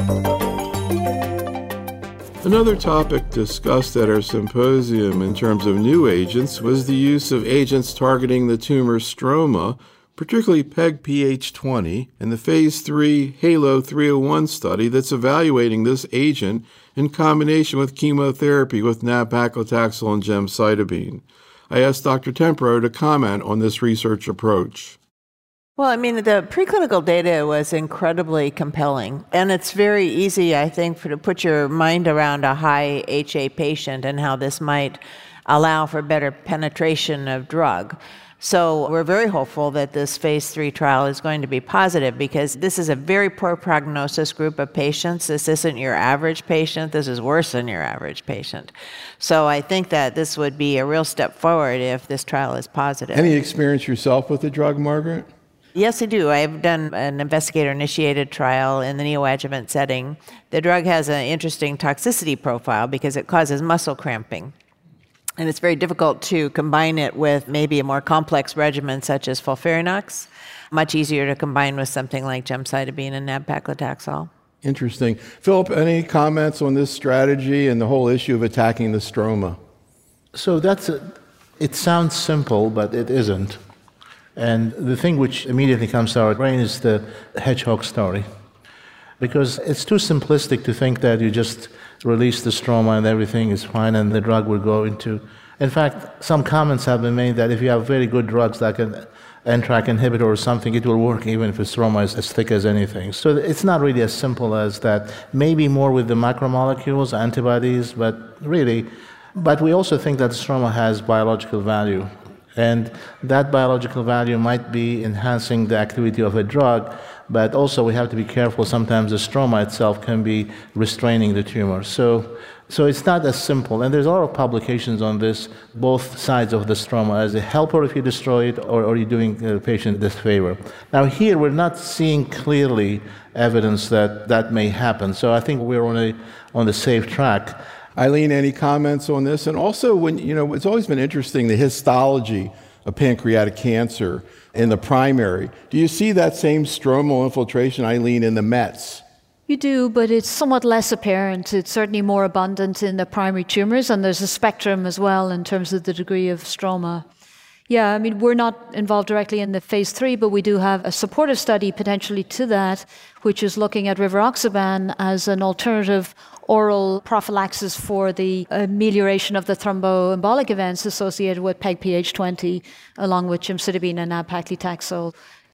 Another topic discussed at our symposium in terms of new agents was the use of agents targeting the tumor stroma, particularly PEG-PH20, in the Phase 3 HALO 301 study that's evaluating this agent in combination with chemotherapy with nab-paclitaxel and gemcitabine. I asked Dr. Tempero to comment on this research approach. Well, I mean, the preclinical data was incredibly compelling, and it's very easy, I think, to put your mind around a high HA patient and how this might allow for better penetration of drug. So we're very hopeful that this Phase 3 trial is going to be positive because this is a very poor prognosis group of patients. This isn't your average patient. This is worse than your average patient. So I think that this would be a real step forward if this trial is positive. Any experience yourself with the drug, Margaret? Yes, I do. I've done an investigator-initiated trial in the neoadjuvant setting. The drug has an interesting toxicity profile because it causes muscle cramping. And it's very difficult to combine it with maybe a more complex regimen such as FOLFIRINOX. Much easier to combine with something like gemcitabine and nab-paclitaxel. Interesting. Philip, any comments on this strategy and the whole issue of attacking the stroma? So it sounds simple, but it isn't. And the thing which immediately comes to our brain is the hedgehog story. Because it's too simplistic to think that you just release the stroma and everything is fine and the drug will go into... In fact, some comments have been made that if you have very good drugs like an NTRK inhibitor or something, it will work even if the stroma is as thick as anything. So it's not really as simple as that. Maybe more with the macromolecules, antibodies, but we also think that the stroma has biological value. And that biological value might be enhancing the activity of a drug, but also we have to be careful. Sometimes the stroma itself can be restraining the tumor. So it's not as simple. And there's a lot of publications on this, both sides of the stroma, as a helper if you destroy it, or you're doing the patient this favor. Now here, we're not seeing clearly evidence that that may happen. So I think we're on the safe track. Eileen, any comments on this? And also, it's always been interesting, the histology of pancreatic cancer in the primary. Do you see that same stromal infiltration, Eileen, in the METs? You do, but it's somewhat less apparent. It's certainly more abundant in the primary tumors, and there's a spectrum as well in terms of the degree of stroma. Yeah, I mean, we're not involved directly in the Phase 3, but we do have a supportive study potentially to that, which is looking at rivaroxaban as an alternative oral prophylaxis for the amelioration of the thromboembolic events associated with PEG-PH20, along with gemcitabine and nab-paclitaxel.